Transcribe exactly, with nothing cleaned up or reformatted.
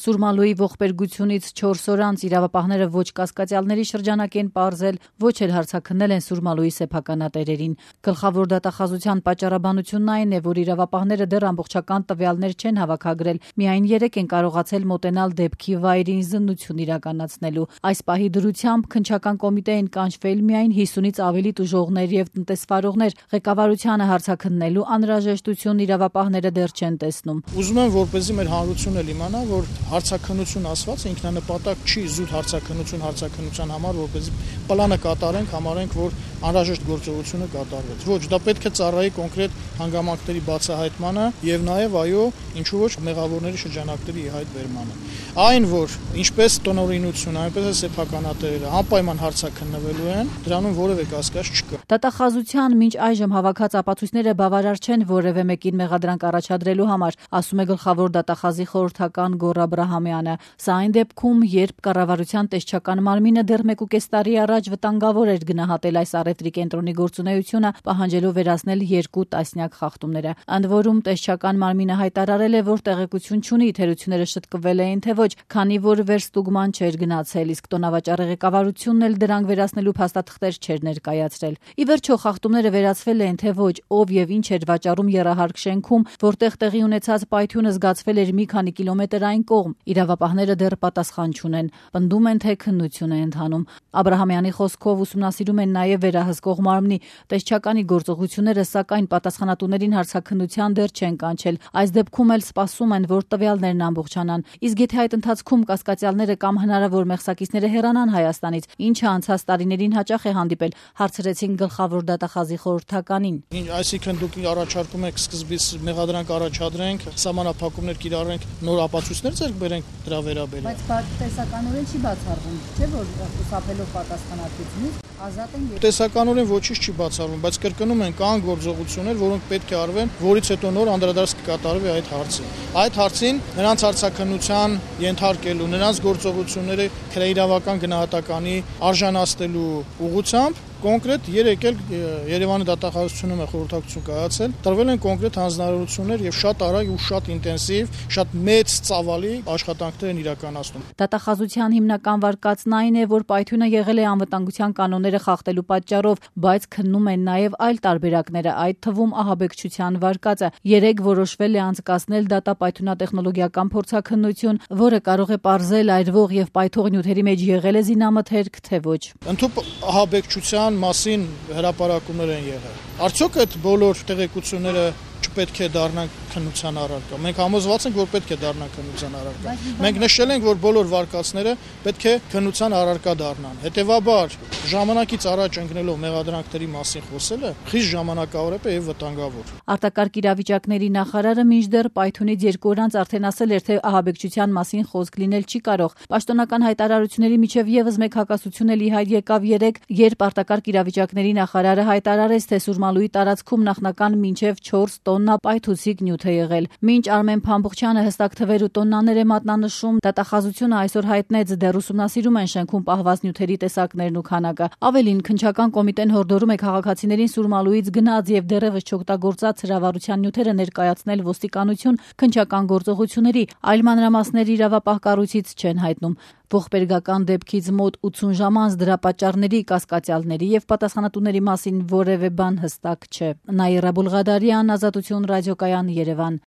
Սուրմալուի ողբերգությունից չորս օր անց իրավապահները ոչ կասկածյալների շրջանակ են պարզել, ոչ էլ հարցաքննել են Սուրմալուի սեփականատերերին։ Գլխավոր դատախազության պատճառաբանությունն այն է, որ իրավապահները դեռ ամբողջական տվյալներ չեն հավաքագրել, միայն երեկ են կարողացել մոտենալ դեպքի վայրին զննություն իրականացնելու։ Այս պահի դրությամբ քննչական կոմիտեին կանչվել միայն հիսունից ավելի տուժողներ եւ տնտեսվարողներ, ղեկավարությանը հարցաքննելու անհրաժեշտություն իրավապահները դեռ չեն տեսնում։ Ուզում եմ, որպեսզի մեր հանրությունը իմանա, որ հարցաքննություն ասված ինքնանպատակ չի զուտ հարցաքննություն հարցաքննության համար, որպեսզի պլանը կատարենք, համարենք, որ անհրաժեշտ գործողությունը կատարվեց։ Ոչ, դա պետք է ծառայի կոնկրետ հանգամանքների բացահայտմանը եւ նաեւ այո, ինչու ոչ մեղավորների շրջանակների իհայտ բերմանը։ Այն, որ ինչպես տնօրինությունը, այնպես էլ սեփականատերերը անպայման հարցաքննվելու են, դրանում որևէ կասկած չկա։ Դատախազության մինչ այժմ հավաքած ապացույցները բավարար չեն որևէ մեկին մեղադրանք առաջադրելու համար, ասում է գլխավոր դատախազի խորհրդական Գոռ Աբրահամյանը։ Սա այն դեպքում, երբ կառավարության տեսչական մարմինը դեռ մեկուկես տարի առաջ վտանգավոր էր գնահատել այս առևտրի կենտրոնի գործունեությունը, պահանջելով վերացնել երկու տասնյակ խախտումները։ Ընդ որում տեսչական մարմինը հայտարարել է, որ տեղեկություն չունի թերությունները շտկվել էին թե ոչ, քանի որ վերստուգման չէր գնացել, իսկ տոնավաճառի ղեկավարությունն էլ դրանք վերացնելու փաստաթղթեր չէր ներկայացրել։ Ի վերջո խախտումները վերացվել են թե ոչ, ով եւ ինչ էր վաճառում եռահարկ շենքում, որտեղ տեղի ունեցած պայթյունը զգացվել էր մի քանի կիլոմետր այն կողմ։ Իրավապահները դեռ պատասխան չունեն, պնդում են, թե քննություն է ընթանում։ Աբրահամյանի խոսքով ուսումնասիրում են նաեւ վերահսկող մարմնի տեսչականի գործողությունները, սակայն պատասխանատուներին հարցաքննության դեռ չեն կանչել։ Այս դեպքում էլ սպասում են, որ տվյալներն ամբողջանան։ Իսկ եթե այդ ընթացքում կասկածյալները կամ հնարավոր մեղսակիցները հեռանան Հայաստանից, ինչը անցած տարիներին հաճախ է հանդիպել, հարցրեցին գլխավոր դատախազի խորհրդականին։ Այսինքն դուք առաջարկում եք սկզբից մեղադրանք առաջադրենք, սահմանափակումներ կիրառենք, նոր ապացույցներ ձեռք բերենք դրա վերաբերյալ։ Բայց տեսականորեն չի բացառվում, չէ՞ որ խուսափելով պատասխանատվությունից ազատ են։ Տեսականորեն ոչինչ չի բացառվում, բայց կրկնում են կան գործողություններ, որոնք պետք է արվեն, որից հետո նոր անդրադարձ կկատարվի այդ հարցին։ Այդ հարցին նրանց հարցաքննության ենթարկելու, նրանց գործողությունները քրեիրավական գնահատականի արժանացնելու ուղղությամբ կոնկրետ երեք էլ Երևանի դատախազությունում է խորհրդակցություն կայացել, տրվել են կոնկրետ հանձնարարություններ եւ շատ արագ ու շատ ինտենսիվ, շատ մեծ ծավալի աշխատանքներ են իրականացնում։ Դատախազության հիմնական վարկածն այն է, որ պայթյունը եղել է անվտանգության կանոնները խախտելու պատճառով, բայց քննում են նաեւ այլ տարբերակները, այդ թվում ահաբեկչության վարկածը։ Երեք որոշվել է անցկացնել դատապայթյունատեխնոլոգիական փորձաքննություն, որը կարող է պարզել այրվող եւ պայթող նյութերի մեջ եղել է զինամթերք, թե ոչ։ Ընդհանուր ահաբեկչության մասին հրապարակումներ են եղել։ Արդյոք այդ բոլոր տեղեկությունները չպետք է դառնան քննության առարկա։ Մենք համոզված ենք, որ պետք է դառնան քննության առարկա։ Մենք նշել ենք, որ բոլոր վարկածները պետք է քննության առարկա դառնան։ Հետևաբար, ժամանակից առաջ ընկնելով մեղադրանքների մասին խոսելը խիստ ժամանակավոր է եւ վտանգավոր։ Արտակարգ իրավիճակների նախարարը մինչդեռ պայթյունից երկու օր անց արդեն ասել էր, թե ահաբեկչության մասին խոսք լինել չի կարող։ Պաշտոնական հայտարարությունների միջև եւս մեկ հակասություն էլ իհայտ եկավ երեք, երբ արտակարգ իրավիճակների նախարարը հայտարարեց, թե Սուրմալուի տարածքում նախնական մինչև չորս տոննա պայթուցիկ նյութ է եղել։ Մինչ Արմեն Փամփուխչյանը հստակ թվեր ու տոննաներ է մատնանշում, դատախազությունը այսօր հայտնեց, դեռ ուսումնասիրում են շենքում պահված նյութերի տեսակներն ու քանակը։ Ավելին, քննչական կոմիտեն հորդորում է քաղաքացիներին Սուրմալուից գնաց եւ դեռևս չօգտագործած հրավառության նյութերը ներկայացնել ոստիկանություն քննչական գործողությունների, այլ մանրամասներ իրավապահ կառույցից չեն հայտնում։ Ողբերգական դեպքից մոտ ութսուն ժամ անց դրա պատճառների, կասկածյալների եւ պատասխանատուների մասին որևէ բան հստակ չէ։ Նաիրա Բուլղադարյան, Ազատություն ռադիոկայան, Երևան։